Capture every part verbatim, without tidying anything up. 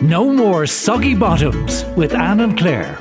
No More Soggy Bottoms with Anne and Claire.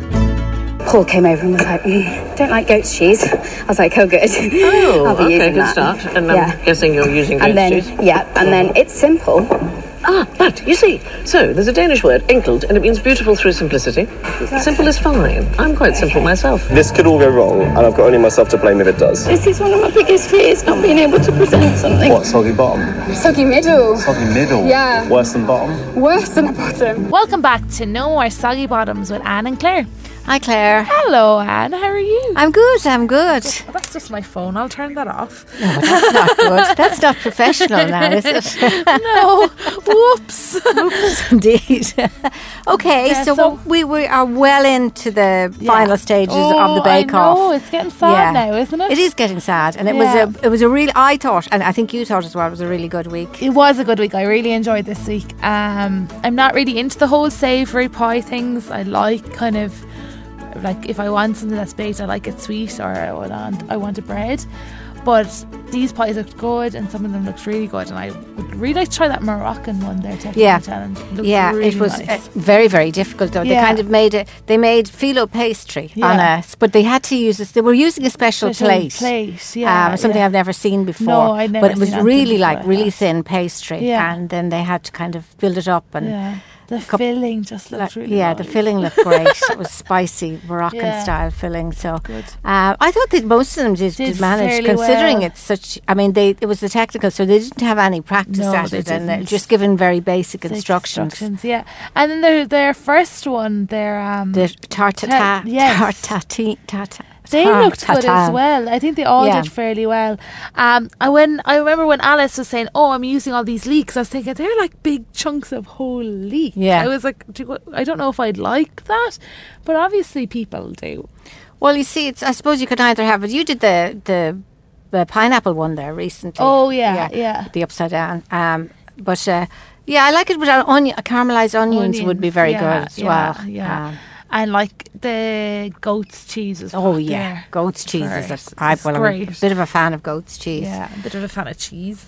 Paul came over and was like, mm, don't like goat's cheese. I was like, oh good. Oh, I'll be okay, using good that. start. And I'm Yeah. guessing you're using goat's And then, cheese. yeah, and then it's simple. Ah, but, you see, so there's a Danish word, enkel, and it means beautiful through simplicity. Simple is fine. I'm quite simple myself. This could all go wrong, and I've got only myself to blame if it does. This is one of my biggest fears, not being able to present something. What, soggy bottom? Soggy middle. Soggy middle? Yeah. Worse than bottom? Worse than a bottom. Welcome back to No More Soggy Bottoms with Anne and Claire. Hi Claire. Hello Anne, how are you? I'm good, I'm good. Oh, that's just my phone, I'll turn that off. No, but that's not good. That's not professional now, is it? No, whoops. Oops, indeed. Okay, Yeah, so, so- what we, we are well into the Yeah. final stages oh, of the Bake Off. I know, it's getting sad now, isn't it? It is getting sad, and it Yeah. was a it was a real. I thought, and I think you thought as well, it was a really good week. It was a good week. I really enjoyed this week. Um, I'm not really into the whole savoury pie things. I like kind of like if I want something that's baked, I like it sweet, or I want I want a bread. But these pies looked good, and some of them looked really good, and I would really like to try that Moroccan one there. Technical Yeah. challenge. It looked Yeah, really it was nice. uh, very, very difficult though. They Yeah. kind of made it. They made phyllo pastry on Yeah. a, but they had to use this. They were using a special, Special plate. plate, yeah, um, something yeah. I've never seen before. No, I'd never But it was seen anything really before like like really that. thin pastry, Yeah. and then they had to kind of build it up and. Yeah. The Cup- filling just looked Like, really yeah, nice. the filling looked great. It was spicy Moroccan Yeah. style filling. So Good. uh, I thought that most of them did, Did did manage, fairly considering well. it's such. I mean, they it was the technical, so they didn't have any practice No, at they it, and they're didn't. just given very basic Six instructions. instructions, yeah. And then their their first one, their um, The tartata, Ta- yes. tartati, tata. they tar- looked good as tartan. well. I think they all Yeah. did fairly well. Um, I when I remember when Alice was saying, "Oh, I'm using all these leeks," I was thinking they're like big chunks of whole leek. Yeah. I was like, do you- I don't know if I'd like that, but obviously people do. Well, you see, it's. I suppose you could either have it. You did the the, the pineapple one there recently. Oh yeah, yeah. the upside down. Um, but uh, yeah, I like it without onion. Caramelized onions, would be Onions, very yeah, good as yeah, well. Yeah. Um, And like the goat's cheese as well. Oh yeah, goat's cheese is Great. a, I, It's well, I'm great. a bit of a fan of goat's cheese. Yeah, I'm a bit of a fan of cheese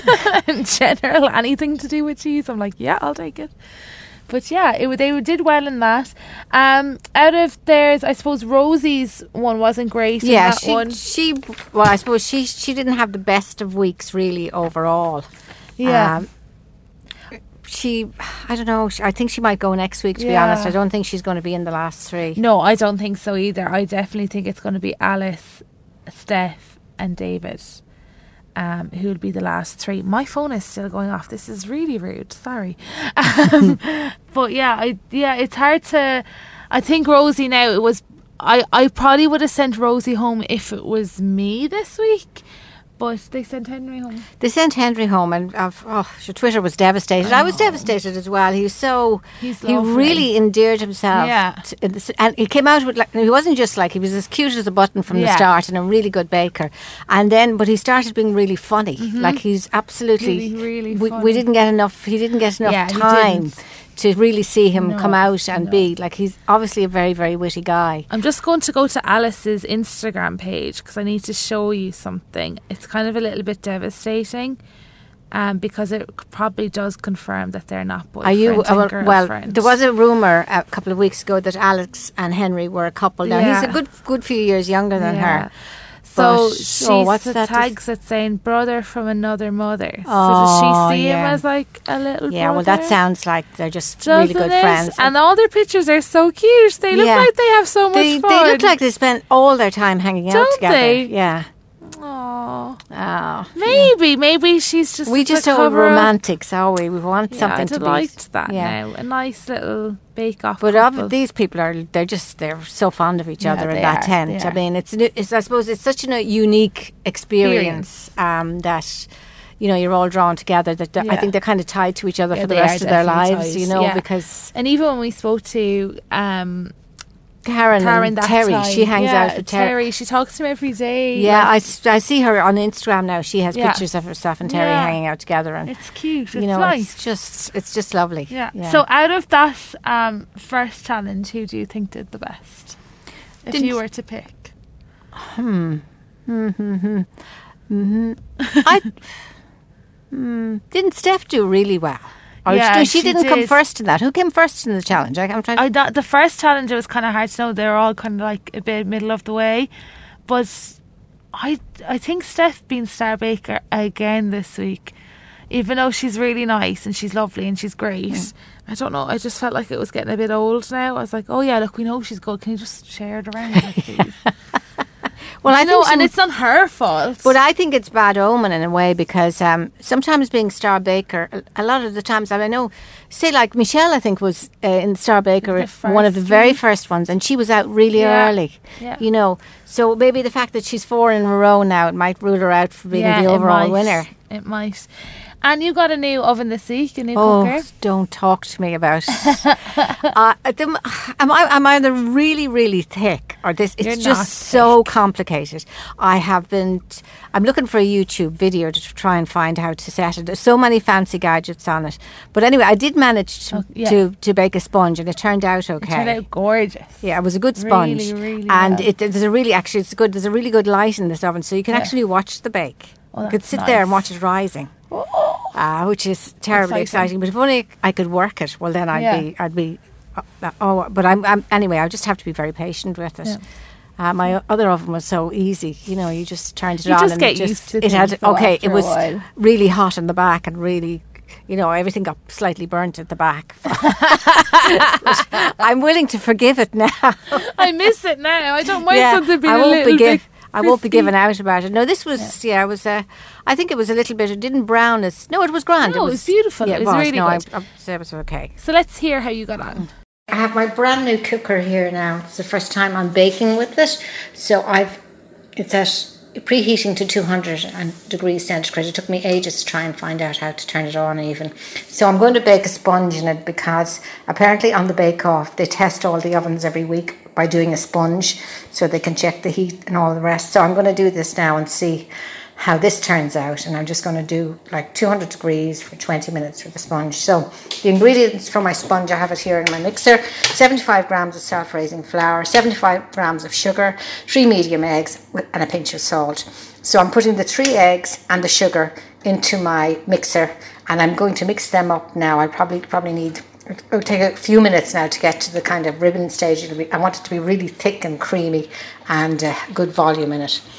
in general. Anything to do with cheese, I'm like, yeah, I'll take it. But yeah, it, they did well in that. Um, out of theirs, I suppose Rosie's one wasn't great. in Yeah, that she, one. she. Well, I suppose she she didn't have the best of weeks really overall. Yeah. Um, she, I don't know. She, I think she might go next week. To be Yeah. honest, I don't think she's going to be in the last three. No, I don't think so either. I definitely think it's going to be Alice, Steph, and David, um, who will be the last three. My phone is still going off. This is really rude. Sorry, um, but yeah, I yeah, it's hard to. I think Rosie now. It was. I I probably would have sent Rosie home if it was me this week. But they sent Henry home. They sent Henry home, and uh, oh, sure, Twitter was devastated. I was devastated as well. He was so He's he lovely. really endeared himself. Yeah. to- in this- and he came out with like he wasn't just like he was as cute as a button from the Yeah. start and a really good baker. And then, but he started being really funny. Like he's absolutely Really, really we, funny. we didn't get enough. He didn't get enough Yeah, he time didn't. to really see him No, come out and no. be like he's obviously a very very witty guy. I'm just going to go to Alice's Instagram page because I need to show you something. It's kind of a little bit devastating, um, because it c- probably does confirm that they're not boyfriend Are you and uh, well, well? girlfriend. There was a rumor a couple of weeks ago that Alex and Henry were a couple. Now Yeah. he's a good good few years younger than Yeah. her. So But- she's oh, what's the that? tags it saying brother from another mother. so Oh, does she see him yeah. as like a little Yeah, well, brother? that sounds like they're just really Doesn't good it? friends. And all their pictures are so cute. They look Yeah. like they have so much they, fun. they look like they spent all their time hanging out Don't together. they? Yeah. Aww. Oh. Maybe, maybe she's just We to just are cover up- romantics, are we? We want Yeah, something I'd to have be. liked that yeah. now. A nice little bake off. But couple. of, these people are, they're just, they're so fond of each Yeah, other in they that are, tent. they I are. mean, it's, it's, I suppose it's such a unique experience, um, that, you know, you're all drawn together. That I Yeah. think they're kind of tied to each other Yeah, for the they rest are of their definitely lives, tied, you know, yeah. because And even when we spoke to um, Karen, Karen and that Terry, time, she hangs yeah, out with Terry. Terry. She talks to him every day. Yeah, I, like, s- I see her on Instagram now. She has Yeah. pictures of herself and Terry Yeah. hanging out together, and it's cute. you It's know, nice. it's just it's just lovely. yeah. So out of that um, first challenge, who do you think did the best? If Didn't you s- were to pick. Hmm. Mm-hmm. Mm-hmm. I mm, didn't Steph do really well? Or Yeah, no, she, she didn't come did. first in that. Who came first in the challenge? I, I'm trying. To, I thought the first challenge, it was kind of hard to know. They were all kind of like a bit middle of the way, but I I think Steph being Star Baker again this week, even though she's really nice and she's lovely and she's great. Mm. I don't know. I just felt like it was getting a bit old now. I was like, oh yeah, look, we know she's good. Can you just share it around, like, please? Well, I know, think and she, it's not her fault. But I think it's bad omen in a way because um, sometimes being Star Baker, a, a lot of the times, I know, say like Michelle, I think was uh, in Star Baker, one of the very first ones, and she was out really yeah. early. Yeah. You know, so maybe the fact that she's four in a row now, it might rule her out for being yeah, the overall it winner. It might. And you got a new oven this week, a new oh, cooker. Don't talk to me about it. uh, the, am I am I either really, really thick or this? It's You're just not so complicated. I have been. T- I'm looking for a YouTube video to try and find how to set it. There's so many fancy gadgets on it. But anyway, I did manage to, oh, yeah. to, to bake a sponge, and it turned out okay. It turned out gorgeous. Yeah, it was a good sponge, really, really and well. it, there's a really actually it's good. There's a really good light in this oven, so you can yeah. actually watch the bake. Oh, you could sit nice. there and watch it rising. Oh. Uh, which is terribly exciting. exciting. But if only I could work it, well, then I'd yeah. be, I'd be. Uh, oh, but I'm, I'm anyway. I just have to be very patient with it. Yeah. Uh, my other oven was so easy. You know, you just turned it you on just and get it just used to it had okay. It was while. really hot in the back and really. You know, everything got slightly burnt at the back. I'm willing to forgive it now. I miss it now. I don't mind yeah, something being I a won't little be bit. I won't be giving out about it. No, this was yeah, yeah it was. Uh, I think it was a little bit. It didn't brown as. No, it was grand. No, it was, it was beautiful. Yeah, it was, really no, good. I, I said it was okay. So let's hear how you got on. I have my brand new cooker here now. It's the first time I'm baking with it. So I've it's at preheating to two hundred degrees centigrade. It took me ages to try and find out how to turn it on even. So I'm going to bake a sponge in it because apparently on the Bake Off they test all the ovens every week by doing a sponge so they can check the heat and all the rest. So I'm going to do this now and see how this turns out, and I'm just going to do like two hundred degrees for twenty minutes for the sponge. So the ingredients for my sponge, I have it here in my mixer: seventy-five grams of self-raising flour, seventy-five grams of sugar, three medium eggs and a pinch of salt. So I'm putting the three eggs and the sugar into my mixer, and I'm going to mix them up now. I probably probably need it'll take a few minutes now to get to the kind of ribbon stage. It'll be, I want it to be really thick and creamy and uh, good volume in it.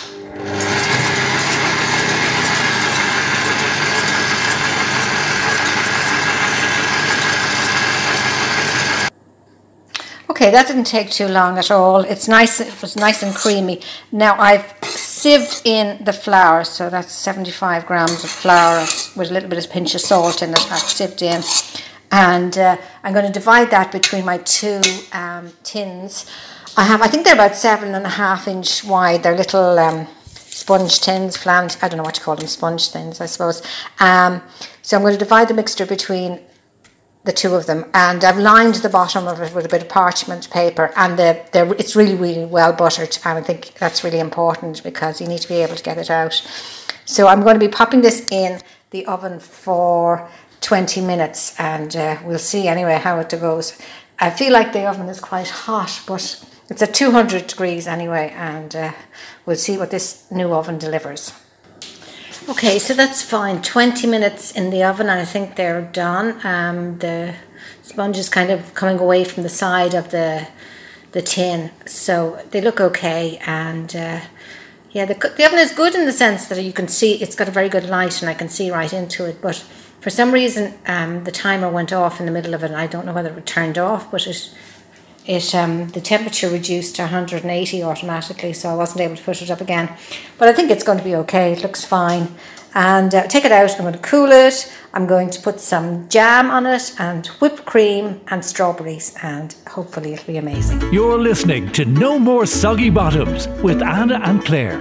Okay, that didn't take too long at all. It's nice. It was nice and creamy. Now I've sieved in the flour, so that's seventy-five grams of flour with a little bit of pinch of salt in it. I've sieved in, and uh, I'm going to divide that between my two um, tins. I have, I think they're about seven and a half inch wide. They're little um, sponge tins, flan. I don't know what to call them, sponge tins, I suppose. Um, so I'm going to divide the mixture between the two of them, and I've lined the bottom of it with a bit of parchment paper, and the, the, it's really really well buttered, and I think that's really important because you need to be able to get it out. So I'm going to be popping this in the oven for twenty minutes, and uh, we'll see anyway how it goes. I feel like the oven is quite hot, but it's at two hundred degrees anyway, and uh, we'll see what this new oven delivers. Okay, so that's fine. twenty minutes in the oven, and I think they're done. Um, the sponge is kind of coming away from the side of the the tin, so they look okay. And uh, yeah, the, the oven is good in the sense that you can see it's got a very good light, and I can see right into it. But for some reason, um, the timer went off in the middle of it, and I don't know whether it turned off, but it it um, the temperature reduced to one hundred eighty automatically, so I wasn't able to put it up again. But I think it's going to be okay. It looks fine. And uh, take it out. I'm going to cool it. I'm going to put some jam on it and whipped cream and strawberries, and hopefully it'll be amazing. You're listening to No More Soggy Bottoms with Anna and Claire.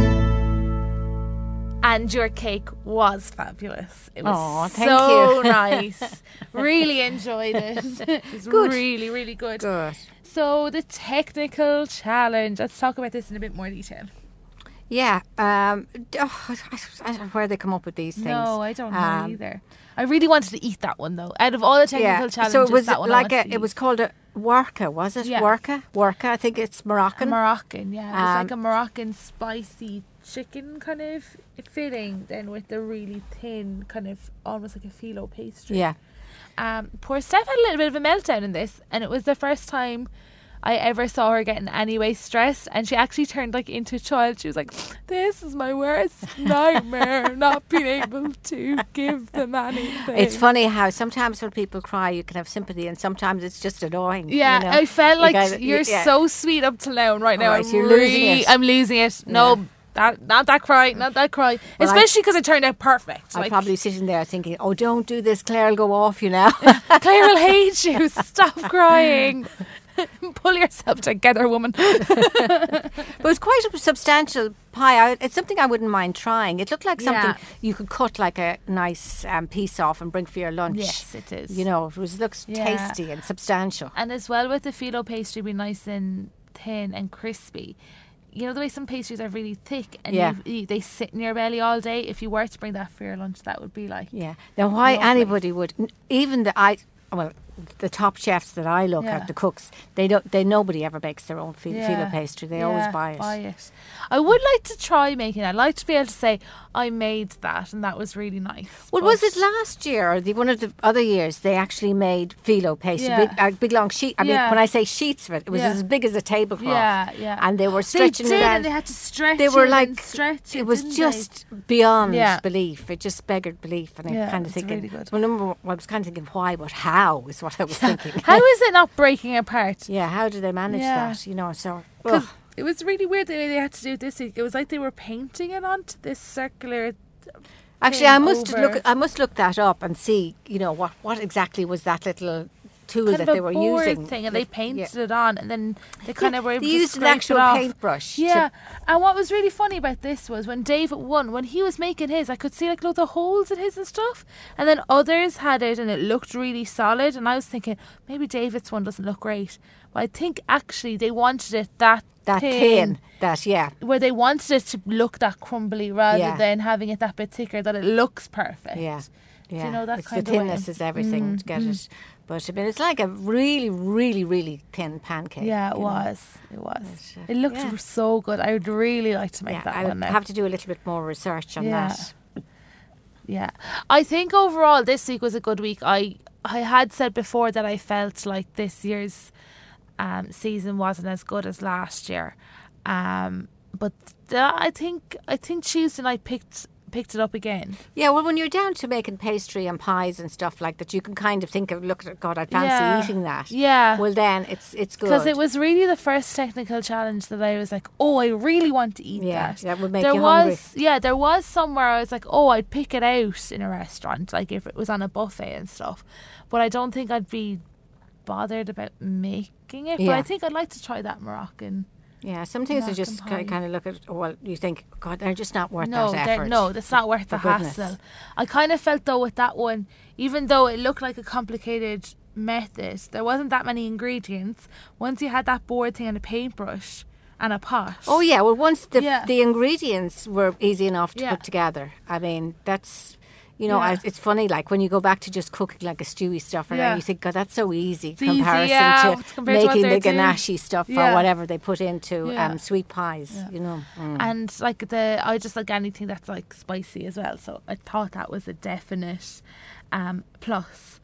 And your cake was fabulous. It was Aw, thank so you. nice. Really enjoyed it. It was Good. really, really good. Good. So the technical challenge. Let's talk about this in a bit more detail. Yeah. Um, oh, I, I don't know where they come up with these things. No, I don't know Um, either. I really wanted to eat that one though. Out of all the technical Yeah. challenges, So it was that one I like wanted a. to It was eat. called a Warka, was it? Yeah. Warka. Warka. I think it's a Moroccan. Moroccan. Yeah, it was Um, like a Moroccan spicy chicken kind of filling, then with the really thin kind of almost like a phyllo pastry. Yeah. Um, poor Steph had a little bit of a meltdown in this, and it was the first time I ever saw her getting any way stressed, and she actually turned like into a child. She was like, "This is my worst nightmare, not being able to give them anything." It's funny how sometimes when people cry you can have sympathy, and sometimes it's just annoying. Yeah, you know? I felt like gotta- you're yeah. so sweet up till now, and right now Alright, I'm you're really, losing it. I'm losing it. No, Yeah. that not that cry, not that cry. Well, I- Especially because it turned out perfect. I'm Like, probably sitting there thinking, oh, don't do this, Claire will go off you now. Claire will hate you. Stop crying. Pull yourself together, woman. But it was quite a substantial pie. I, it's something I wouldn't mind trying. It looked like something Yeah. you could cut like a nice um, piece off and bring for your lunch. Yes, it is. You know, it was looks Yeah. tasty and substantial. And as well with the phyllo pastry, be nice and thin and crispy. You know the way some pastries are really thick and Yeah. you, you, they sit in your belly all day. If you were to bring that for your lunch, that would be like Yeah. Now, why Lovely. anybody would, n- even the I, well, the top chefs that I look Yeah. at, the cooks, they don't. They nobody ever bakes their own phyllo Yeah. pastry. They Yeah, always buy it. Buy it. I would like to try making it. I'd like to be able to say I made that and that was really nice. Well, was But- it last year or the one of the other years they actually made phyllo pastry, Yeah. big, uh, big long sheet. I Yeah. mean, when I say sheets of it, it was Yeah. as big as a tablecloth. Yeah, yeah. And they were stretching they did, it out. and they had to stretch They were it like and stretch it. it was didn't just beyond Yeah. belief. It just beggared belief, and Yeah, I kind of it's thinking. really good. Well, number one, I was kind of thinking why, but how is what I was thinking. they? How is it not breaking apart? Yeah, how do they manage Yeah. that? You know, so. Because ugh. it was really weird the way they had to do it this week. It was like they were painting it onto this circular. Actually, I thing must over- look. I must look that up and see. You know what? What exactly was that little tool Kind that of they a were board using? thing, and they Yeah. painted it on, and then they kind Yeah, of were able they to used an scrape actual it off. paintbrush to- Yeah, and what was really funny about this was when David won, when he was making his, I could see like loads of holes in his and stuff, and then others had it, and it looked really solid. And I was thinking maybe David's one doesn't look great, but I think actually they wanted it that that thin, thin. That yeah. where they wanted it to look that crumbly rather Yeah. than having it that bit thicker, that it looks perfect. Yeah. Do Yeah. you know that it's kind the of way? thinness is everything Mm, to get mm. it. But I mean, it's like a really, really, really thin pancake. Yeah, it you know. was. It was. But, uh, It looked yeah. so good. I would really like to make Yeah, that I one would now. have to do a little bit more research on Yeah. that. Yeah, I think overall this week was a good week. I I had said before that I felt like this year's um, season wasn't as good as last year, um, but uh, I think I think Tuesday night picked picked it up again. Yeah, well, when you're down to making pastry and pies and stuff like that, you can kind of think of, look at God, I fancy Yeah. eating that. Yeah. Well, then it's it's good. Because it was really the first technical challenge that I was like, oh, I really want to eat Yeah, that. that would make there you was, hungry. Yeah, there was somewhere I was like, oh, I'd pick it out in a restaurant, like if it was on a buffet and stuff. But I don't think I'd be bothered about making it. But Yeah. I think I'd like to try that Moroccan. Yeah, some things you Moroccan just pie. kind of look at, well, you think, God, they're just not worth No, that they're- effort. no, that's not worth the For goodness. hassle. I kind of felt though with that one, even though it looked like a complicated method, there wasn't that many ingredients. Once you had that board thing and a paintbrush and a pot. Oh, yeah, well, once the Yeah. the ingredients were easy enough to Yeah. put together, I mean, that's, you know, Yeah. I, it's funny, like, when you go back to just cooking like a stewy stuff, and Yeah. you think, God, that's so easy in It's easy, comparison yeah, to compared to what making the they're doing. ganache stuff Yeah. or whatever they put into Yeah. um, sweet pies, Yeah. you know. Mm. And like the, I just like anything that's like spicy as well. So I thought that was a definite um, plus.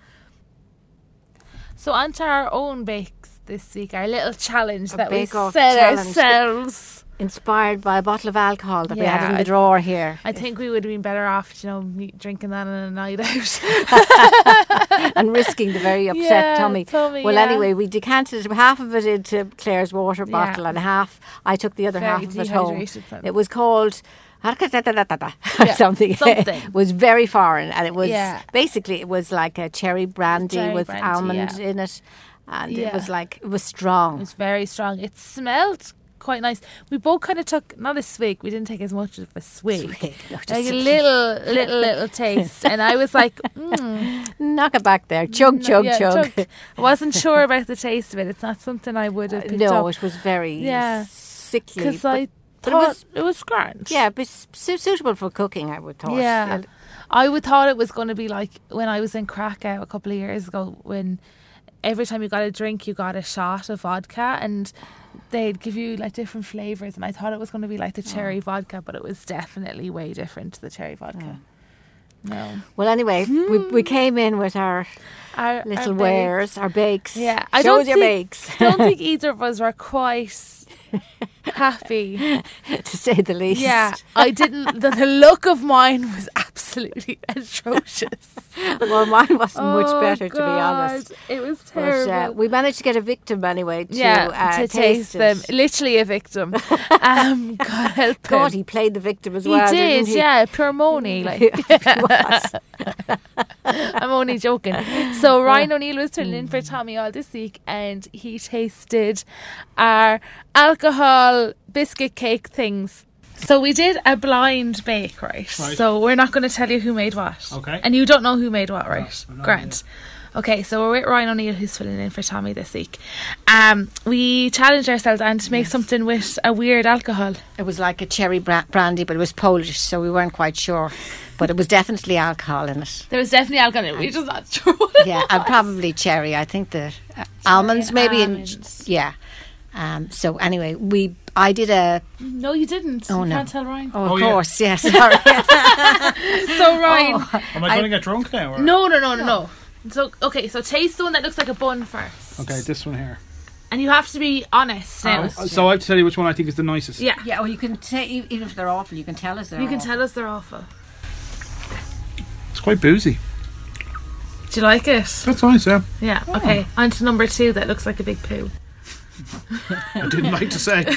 So on to our own bakes this week, our little challenge A that we bake-off set challenge. ourselves. Inspired by a bottle of alcohol that we Yeah, had in the I- drawer here. I think we would have been better off, you know, me- drinking that on a night out. And risking the very upset Yeah, tummy. tummy, Well, yeah. anyway, we decanted half of it into Claire's water Yeah. bottle, and half I took the other Very half of it home. dehydrated then. It was called or Yeah, something. something. It was very foreign, and it was Yeah. basically it was like a cherry brandy Cherry with brandy, almond yeah. in it, and Yeah. it was like it was strong. It was very strong. It smelled quite nice. We both kind of took, not a swig, we didn't take as much of a swig. Swig, no, just like a a- little, little, little taste. And I was like, mm, Knock it back there, chug, no- chug, yeah, chug. chug. I wasn't sure about the taste of it. It's not something I would have picked no, up. it was very Yeah. sickly. Because but- I but it thought was- it was grand. Yeah, but su- suitable for cooking, I would thought. Yeah. And- I would thought it was going to be like when I was in Krakow a couple of years ago when every time you got a drink, you got a shot of vodka, and they'd give you like different flavours. And I thought it was going to be like the cherry oh. vodka, but it was definitely way different to the cherry vodka. Oh. No. Well, anyway, mm. we we came in with our, our little our wares, our bakes. Yeah, I Show don't us your think, bakes. I don't think either of us were quite happy, to say the least. Yeah, I didn't. The, the look of mine was absolutely atrocious. Well, mine wasn't oh much better, God, to be honest. It was terrible. But, uh, we managed to get a victim anyway to, yeah, uh, to taste, taste them. it. Literally a victim. um, God help him. God, he played the victim as he well. Did, didn't he? Yeah, pure Moni. Like. I'm only joking. So Ryan O'Neill was filling in for Tommy all this week, and he tasted our alcohol biscuit cake things. So we did a blind bake, right? right. So we're not going to tell you who made what. Okay. And you don't know who made what, right? No, Grant. Okay, so we're with Ryan O'Neill, who's filling in for Tommy this week. Um, we challenged ourselves and to make yes. something with a weird alcohol. It was like a cherry bra- brandy, but it was Polish, so we weren't quite sure. But it was definitely alcohol in it. There was definitely alcohol in it. We're just not sure what it Yeah, was. and probably cherry. I think the uh, almonds maybe. Almonds. In, yeah. Um, so anyway, we I did a... No, you didn't. Oh, you no. can't tell Ryan. Oh, of oh, course, yeah. yes. Sorry. So Ryan... Oh, am I going to get drunk now? Or? No, no, no, no, no. So, okay, so taste the one that looks like a bun first. Okay, this one here. And you have to be honest now. Um, so I have to tell you which one I think is the nicest. Yeah. Yeah, well, you can say, even if they're awful, you can tell us they're You awful. can tell us they're awful. It's quite boozy. Do you like it? That's nice, yeah. Yeah, oh. Okay. On to number two that looks like a big poo. I didn't like to say.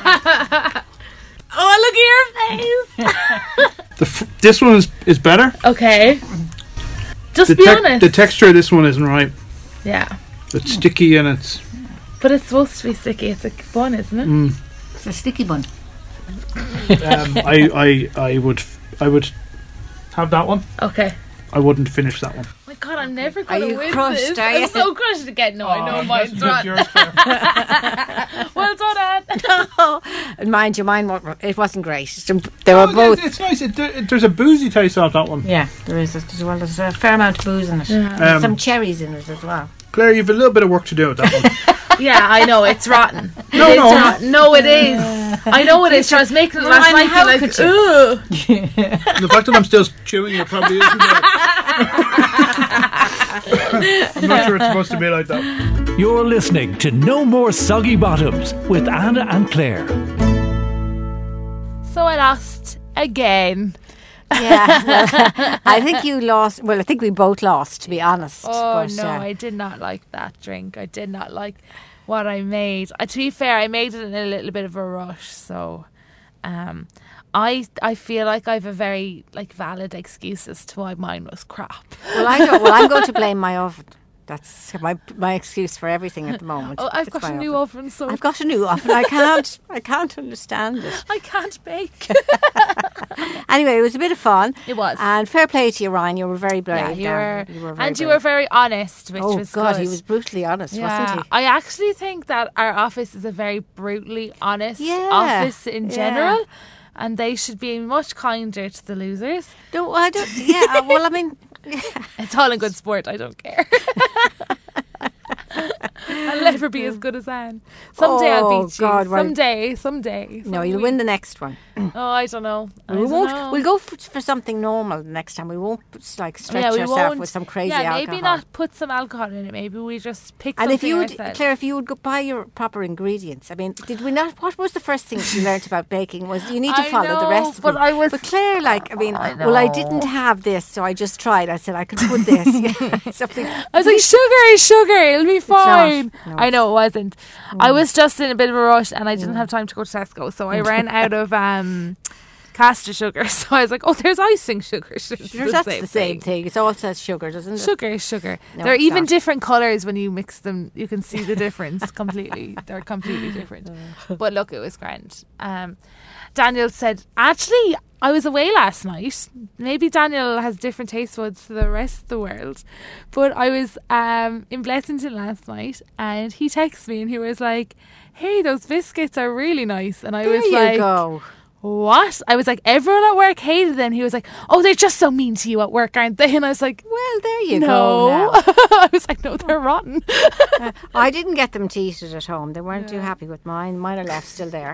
Oh, look at your face. the f- this one is, is better. Okay. Just the be te- honest. The texture of this one isn't right. Yeah. It's sticky and it's... But it's supposed to be sticky. It's a bun, isn't it? Mm. It's a sticky bun. um, I, I, I would I would have that one. Okay. I wouldn't finish that one. Oh my God, I'm never going to win crushed, this. are you? I'm so crushed again. No, oh, I know mine's right. Yours, well done, Anne. And mind you, mine it wasn't great. They were oh, both. It's nice. It, it, there's a boozy taste off that one. Yeah, there is as well. There's a fair amount of booze in it. Yeah. There's um, some cherries in it as well. Claire, you've a little bit of work to do with that one. Yeah, I know, it's rotten. No, it's no. Rotten. No, it is. I know it is. I was making it last night. How like, could you? The fact that I'm still chewing it probably isn't it. I'm not sure it's supposed to be like that. You're listening to No More Soggy Bottoms with Anna and Claire. So I lost again. Yeah, well, I think you lost. Well, I think we both lost, to be honest. Oh but, no, uh, I did not like that drink. I did not like what I made. Uh, to be fair, I made it in a little bit of a rush, so um, I I feel like I have a very like valid excuse as to why mine was crap. Well, I don't, well, I'm going to blame my oven. That's my my excuse for everything at the moment. Oh, I've it's got a new oven. oven, so I've got a new oven. I can't. I can't understand it. I can't bake. Anyway, it was a bit of fun. It was, and fair play to you, Ryan. You were very brave. Yeah, you were, you were very and brave. you were very honest, which oh, was God, good. he was brutally honest, yeah. wasn't he? I actually think that our office is a very brutally honest yeah. office in yeah. general, and they should be much kinder to the losers. No, I don't. Yeah, well, I mean, it's all in good sport. I don't care. I'll never be as good as Anne. Someday oh, I'll beat you. God, someday, someday. No, you'll win the next one. Oh, I don't know. I we don't won't. know. We'll go for, for something normal next time. We won't like stretch yeah, we ourselves won't. with some crazy yeah, alcohol. maybe not put some alcohol in it. Maybe we just pick and something if you would, ourselves. Claire, if you would go buy your proper ingredients. I mean, did we not? What was the first thing you learnt about baking? Was you need to I follow know, the recipe. But I was. But Claire, like, I mean, I well, I didn't have this, so I just tried. I said I could put this. Something. I was like, sugar is sugar. It'll be fine. No, I know it wasn't. Mm. I was just in a bit of a rush, and I didn't mm. have time to go to Tesco, so I ran out of um. caster sugar, so I was like, oh, there's icing sugar. Sure, the that's same the same thing. thing. It all says sugar, doesn't it? Sugar is sugar. No, They're even not. different colours when you mix them. You can see the difference completely. They're completely different. But look, it was grand. Um, Daniel said, actually, I was away last night. Maybe Daniel has different taste buds to the rest of the world. But I was um, in Blessington last night, and he texted me and he was like, hey, those biscuits are really nice. And I there was you like, go. What? I was like, everyone at work hated them. He was like, oh, they're just so mean to you at work, aren't they? And I was like, well, there you no. go. No. I was like, no, they're they're rotten. Uh, I didn't get them to eat it at home. They weren't too happy with mine. Mine are left still there.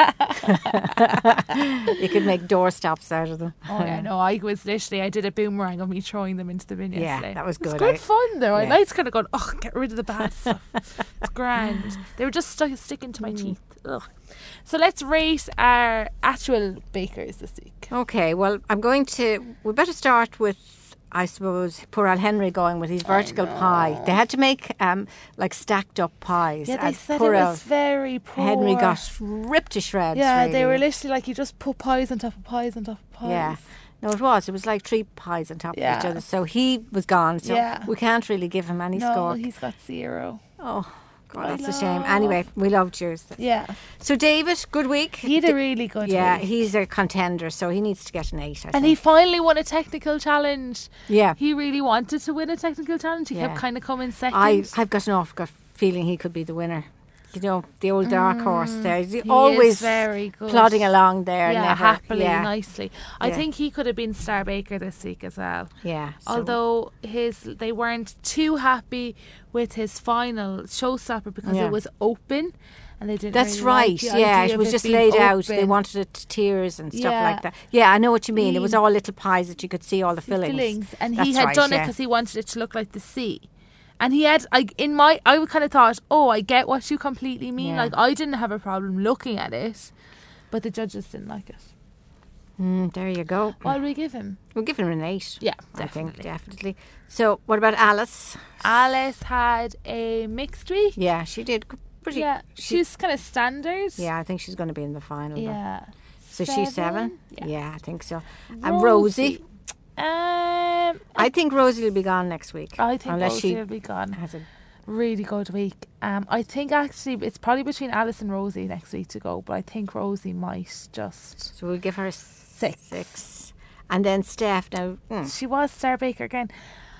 You could make doorstops out of them. Oh yeah, no, I was literally, I did a boomerang of me throwing them into the bin Yeah, yesterday. that was good, It's good eh? fun though. I Yeah. liked kind of going, oh, get rid of the bad stuff. It's grand. They were just stuck, sticking to my Mm. teeth. Ugh. So let's rate our actual bakers this week. Okay, well, I'm going to... We better start with, I suppose, poor Al Henry going with his vertical pie. They had to make, um, like, stacked-up pies. Yeah, they and said poor it Al was very poor. Henry got ripped to shreds, Yeah, really. they were literally like, you just put pies on top of pies on top of pies. Yeah. No, it was. It was like three pies on top Yeah. of each other. So he was gone. So Yeah. we can't really give him any No, score. he's got zero. Oh, God, I that's a shame. know. Anyway, we loved yours. Yeah. So David, good week. He had a really good Yeah, week. he's a contender, so he needs to get an eight, I And think. he finally won a technical challenge. Yeah. He really wanted to win a technical challenge. He Yeah. kept kind of coming second. I, I've got an awful gut feeling he could be the winner. You know, the old dark horse there. He's Mm. He always is very good. plodding along there. Yeah, never, happily, yeah, nicely. I Yeah. think he could have been Star Baker this week as well. Yeah. so- Although his, they weren't too happy with his final showstopper because Yeah. it was open, and they didn't. That's really right. like the Yeah, idea it of was just being laid out. They open. wanted it to tears and stuff Yeah. like that. Yeah, I know what you mean. It was He- all little pies that you could see all the fillings. fillings, and That's he had right, done it yeah. because he wanted it to look like the sea. And he had, I in my, I kind of thought, oh, I get what you completely mean. Yeah. Like I didn't have a problem looking at it, but the judges didn't like it. Mm, there you go. What do we give him? We'll give him an eight. Yeah, I think definitely. definitely. So, what about Alice? Alice had a mixed week. Yeah, she did g- pretty. Yeah, she- she's kind of standard. Yeah, I think she's going to be in the final. though. Yeah. So she's seven. Yeah. I think so. And Rosie. Um, I think Rosie will be gone next week. I think unless Rosie she will be gone. has a. Really good week. Um, I think actually it's probably between Alice and Rosie next week to go, but I think Rosie might just. So we'll give her Six. Six. And then Steph. Now, mm, She was Star Baker again.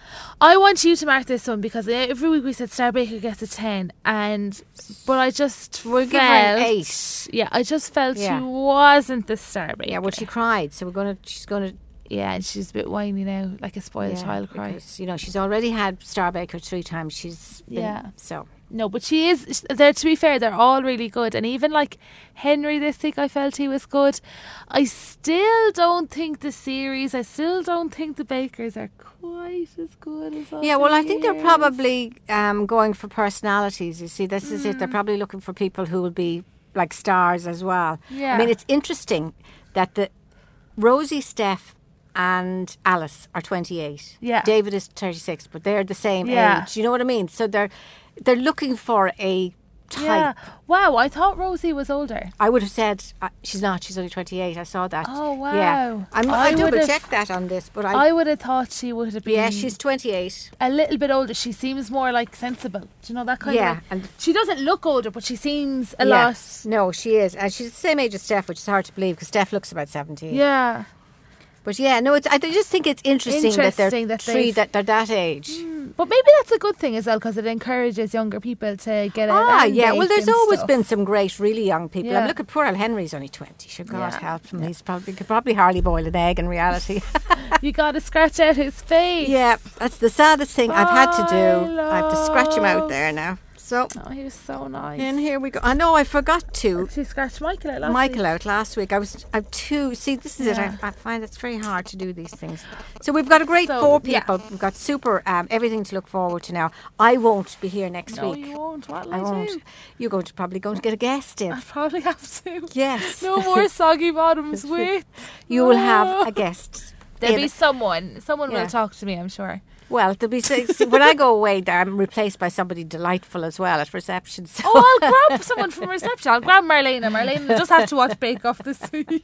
I want you to mark this one because every week we said Star Baker gets a ten, and but I just We'll felt, give her an eight. Yeah, I just felt Yeah. she wasn't the Star Baker. yeah. Well, she cried, so we're gonna. She's gonna. yeah, and she's a bit whiny now, like a spoiled yeah, child cry. because, you know, she's already had Star Baker three times. She's been, Yeah. So No, but she is. They're, to be fair, they're all really good, and even like Henry this week, I felt he was good. I still don't think the series. I still don't think the Bakers are quite as good as. yeah. Well, I other think they're years. probably um, going for personalities. You see, this is it. Mm. They're probably looking for people who will be like stars as well. Yeah. I mean, it's interesting that the Rosie, Steph, and Alice are twenty-eight. Yeah. David is thirty-six, but they're the same Yeah. age. You know what I mean? So they're they're looking for a type. Yeah. Wow, I thought Rosie was older. I would have said uh, she's not. She's only twenty-eight. I saw that. Oh, wow. Yeah, I'm, I I, double would've- checked that on this, but I, I would have thought she would have been. yeah, she's twenty-eight. a little bit older. She seems more like sensible. Do you know that kind Yeah, of? Like, and- she doesn't look older, but she seems a Yeah. lot. No, she is, and she's the same age as Steph, which is hard to believe because Steph looks about seventeen. Yeah. But yeah, no, it's. I just think it's interesting, that Interesting they're that three they've- that they're that age. But maybe that's a good thing as well because it encourages younger people to get out. Ah, and yeah. Well, bake there's and always stuff. been some great, really young people. I Yeah. mean, look at poor Al Henry's only twenty. Sure, God Yeah. help him. He's probably could probably hardly boil an egg in reality. You got to scratch out his face. Yeah, that's the saddest thing I've had to do. I I have to scratch him out love- there now. So, Oh, he was so nice. and here we go. I know I forgot to. She scratched Michael out last Michael week. out last week. I was I've two. See, this is Yeah. it. I, I find it's very hard to do these things. So we've got a great So, four yeah. people. We've got super um, everything to look forward to now. I won't be here next No, week. you won't. What'll I I, won't. do? You're going to probably going to get a guest in. I probably have to. Yes. No more soggy bottoms with. You will have a guest. There'll in. be someone. Someone Yeah. will talk to me, I'm sure. Well, there'll be see, when I go away, there I'm replaced by somebody delightful as well at reception. So. Oh, I'll grab someone from reception. I'll grab Marlena. Marlena will just have to watch Bake Off this week.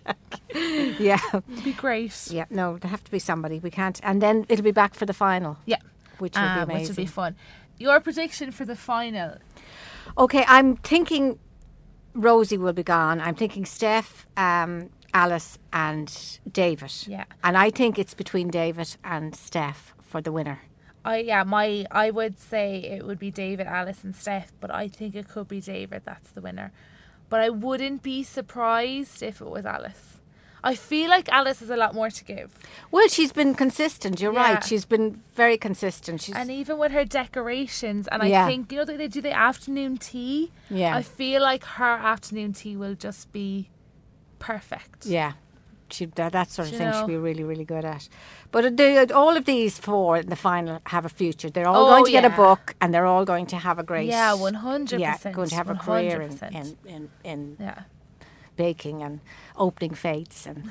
yeah, It'd be great. yeah. No, there have to be somebody. We can't, and then it'll be back for the final. Yeah. Which will Um, be which amazing. will be fun. Your prediction for the final? Okay, I'm thinking Rosie will be gone. I'm thinking Steph, um, Alice, and David. Yeah. And I think it's between David and Steph for the winner. I yeah, my I would say it would be David, Alice, and Steph, but I think it could be David. That's the winner. But I wouldn't be surprised if it was Alice. I feel like Alice has a lot more to give. Well, she's been consistent. You're Yeah. right. She's been very consistent. She's And even with her decorations, and Yeah. I think, you know, they do the afternoon tea. Yeah. I feel like her afternoon tea will just be perfect. yeah. She, that, that sort of You thing know. she'll be really, really good at. But the, all of these four in the final have a future. They're all Oh, going to get a yeah. book, and they're all going to have a great Yeah, one hundred yeah, percent. going to have a career in, one hundred percent. in, in, in Yeah. baking and opening fates and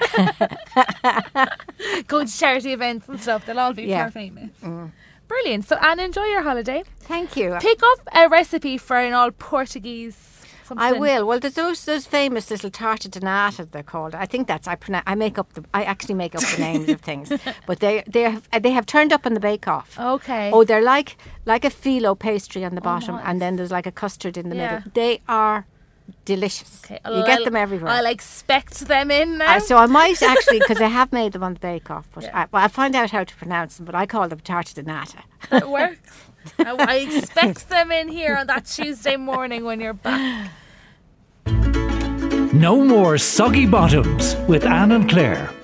Going to charity events and stuff. They'll all be Yeah. yeah. famous. Brilliant. So, Anna, enjoy your holiday. thank you. Pick up a recipe for an all Portuguese. Something. I will. Well, there's those those famous little tarta de nata they're called. I think that's I pronounce. I make up the. I actually make up the names of things, but they they have, they have turned up in the Bake Off. Okay. Oh, they're like like a phyllo pastry on the bottom, nice. and then there's like a custard in the Yeah. middle. They are delicious. Okay, You I'll- get them everywhere. I'll expect them in now. Uh, so I might actually, because I have made them on the Bake Off, but Yeah. I, well, I'll find out how to pronounce them. But I call them tarta de nata. It works. I, I expect them in here on that Tuesday morning when you're back. No more soggy bottoms with Anne and Claire.